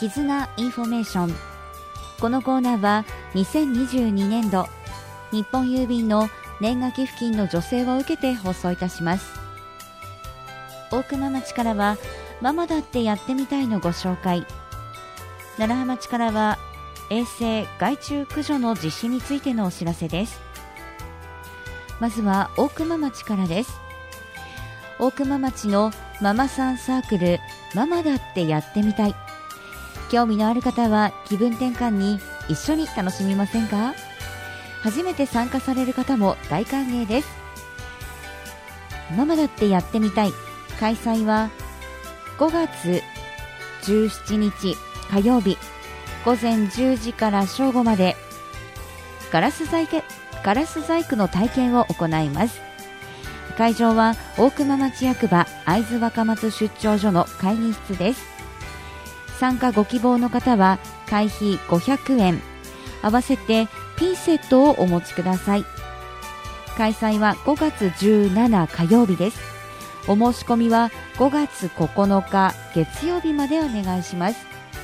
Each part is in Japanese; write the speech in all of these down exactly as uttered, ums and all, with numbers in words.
絆インフォメーション。このコーナーはにせんにじゅうにねんど日本郵便の年賀寄付金の助成を受けて放送いたします。大熊町からはママだってやってみたいのご紹介、楢葉町からは衛生害虫駆除の実施についてのお知らせです。まずは大熊町からです。大熊町のママさんサークルママだってやってみたい、興味のある方は気分転換に一緒に楽しみませんか？初めて参加される方も大歓迎です。ママだってやってみたい、開催はごがつじゅうしちにち火曜日ごぜんじゅうじから正午まで、ガラス細工、ガラス細工の体験を行います。会場は大熊町役場会津若松出張所の会議室です。参加ご希望の方は会費ごひゃくえん、合わせてピンセットをお持ちください。開催はごがつじゅうしちにち火曜日です。お申し込みはごがつここのか月曜日までお願いします。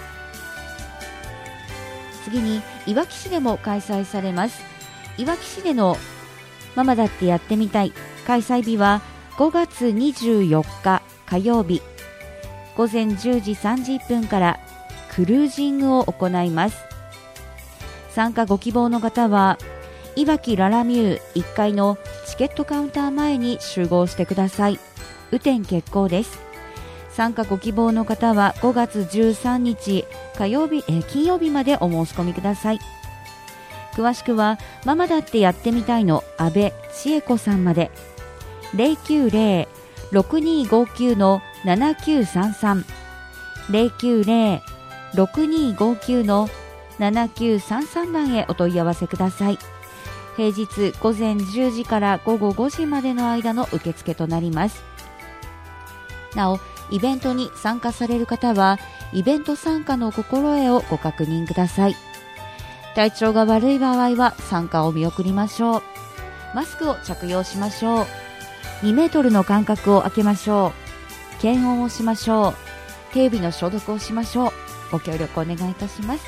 次にいわき市でも開催されます。いわき市でのママだってやってみたい、開催日はごがつにじゅうよっか火曜日ごぜんじゅうじさんじゅっぷんからクルージングを行います。参加ご希望の方はいわきララミューいっかいのチケットカウンター前に集合してください。雨天決行です。参加ご希望の方はごがつじゅうさんにち火曜日え金曜日までお申し込みください。詳しくはママだってやってみたいの安倍千恵子さんまで、ゼロきゅうゼロ ろくにーごきゅう のななきゅうさんさん ゼロきゅうゼロ ろくにーごきゅう のななきゅうさんさん番へお問い合わせください。平日ごぜんじゅうじからごごごじまでの間の受付となります。なお、イベントに参加される方はイベント参加の心得をご確認ください。体調が悪い場合は参加を見送りましょう。マスクを着用しましょう。にメートルの間隔を空けましょう。検温をしましょう。手指の消毒をしましょう。ご協力お願いいたします。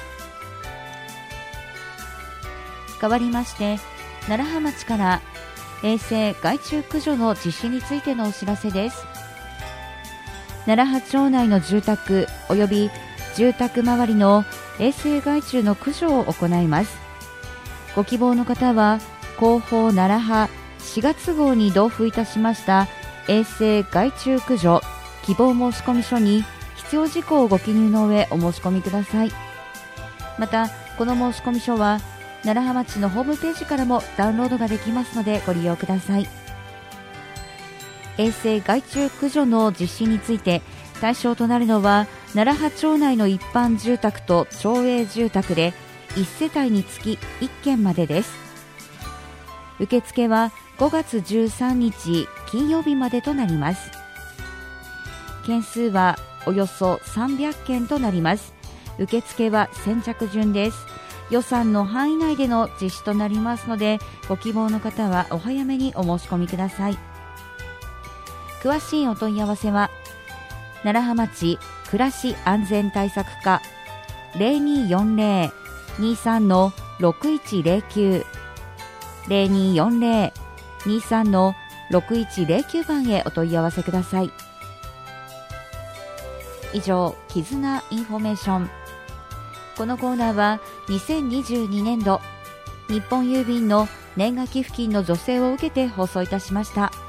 代わりまして楢葉町から衛生害虫駆除の実施についてのお知らせです。楢葉町内の住宅および住宅周りの衛生害虫の駆除を行います。ご希望の方は広報楢葉しがつ号に同封いたしました衛生害虫駆除希望申込書に必要事項をご記入の上お申し込みください。またこの申込書は楢葉町のホームページからもダウンロードができますのでご利用ください。衛生害虫駆除の実施について対象となるのは楢葉町内の一般住宅と町営住宅でいち世帯につきいっけんまでです。受付はごがつじゅうさんにち金曜日までとなります。件数はおよそさんびゃっけんとなります。受付は先着順です。予算の範囲内での実施となりますのでご希望の方はお早めにお申し込みください。詳しいお問い合わせは楢葉町暮らし安全対策課 ゼロにーよんゼロ にーさん のろくいちゼロきゅう ゼロにーよんゼロ にーさん のろくいちゼロきゅう番へお問い合わせください。以上、絆インフォメーション。このコーナーはにせんにじゅうにねんど日本郵便の年賀寄付金の助成を受けて放送いたしました。